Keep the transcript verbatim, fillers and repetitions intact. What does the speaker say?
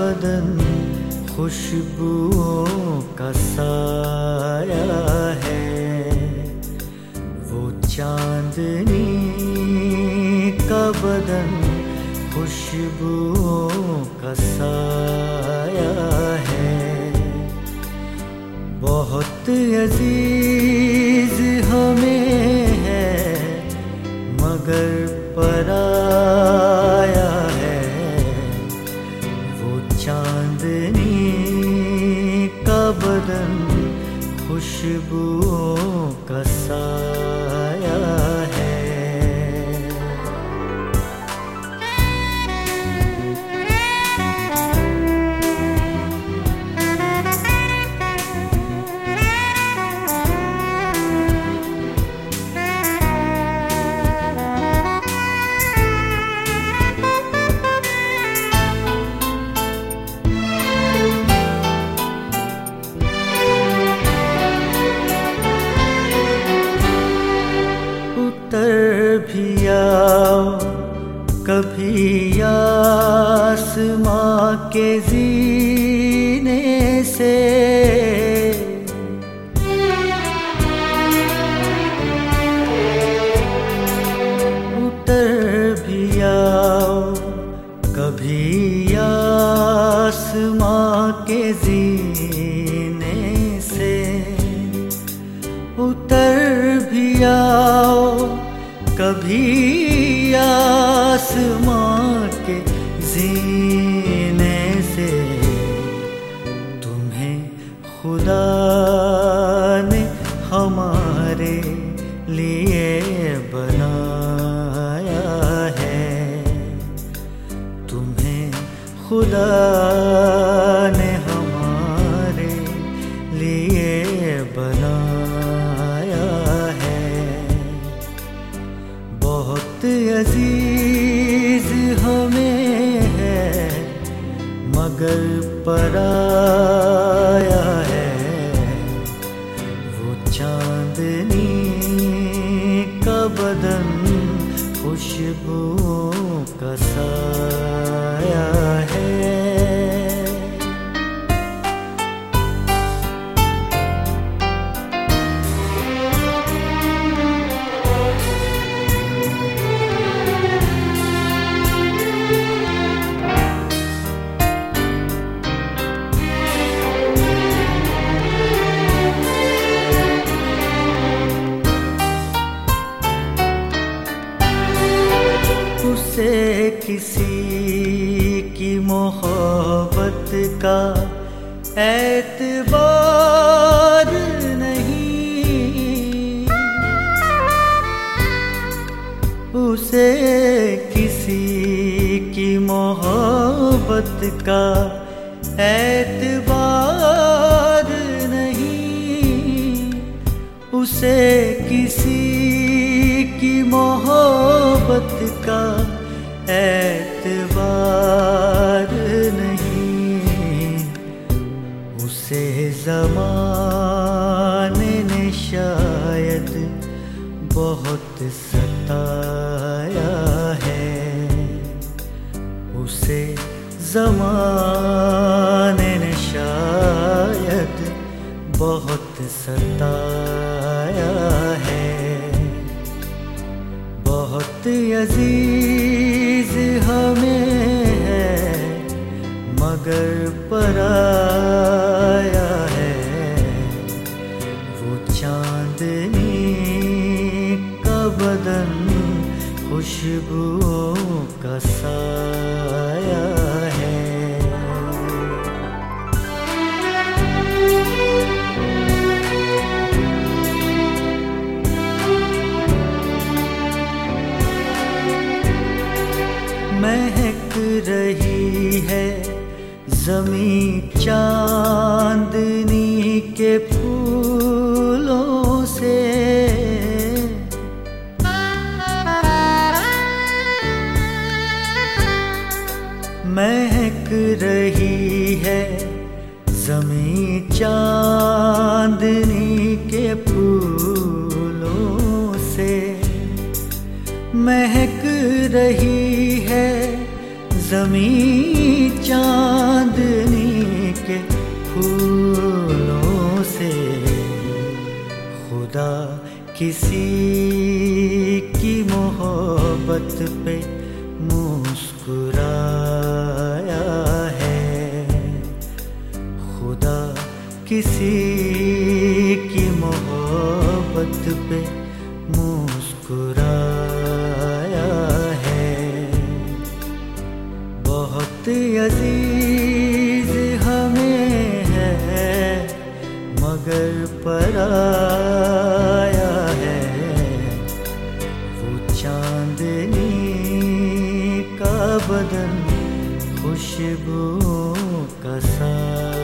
बदन खुशबुओं का साया है। वो चांदनी का बदन खुशबुओं का साया है। बहुत अजीज हमें है मगर पराया है। वो चांदनी का बदन खुशबुओं का साया है। उतर भी आओ कभी आसमां के ज़ीने से। उतर भी आओ कभी आसमां के ज़ीने से। उतर भी आओ कभी आसमां के ज़ीने से। तुम्हें खुदा ने हमारे लिए बनाया है। तुम्हें खुदा ने हमारे लिए बनाया है। बहुत अजीज हमें है मगर पराया है। वो चांदनी का बदन खुशबुओं का साया है। उसे किसी की मोहब्बत का एतबार नहीं। उसे किसी की मोहब्बत का एतबार नहीं। उसे किसी की मोहब्बत का एतबार नहीं। उसे ज़माने ने शायद बहुत सताया है। उसे ज़माने ने शायद बहुत सताया है। बहुत अजीज हमें है मगर पराया है। वो चांदनी का बदन खुशबुओं का साया है। महक रही है ज़मीं चांदनी के फूलों से। महक रही है ज़मीं चांदनी के फूलों से। महक रही है ज़मीं चांद फूलों से खुदा किसी की मोहब्बत पे मुस्कुराया है। खुदा किसी की मोहब्बत पे मुस्कुराया है। बहुत अजीज हमें है मगर पराया है। वो चांदनी का बदन खुशबू का सा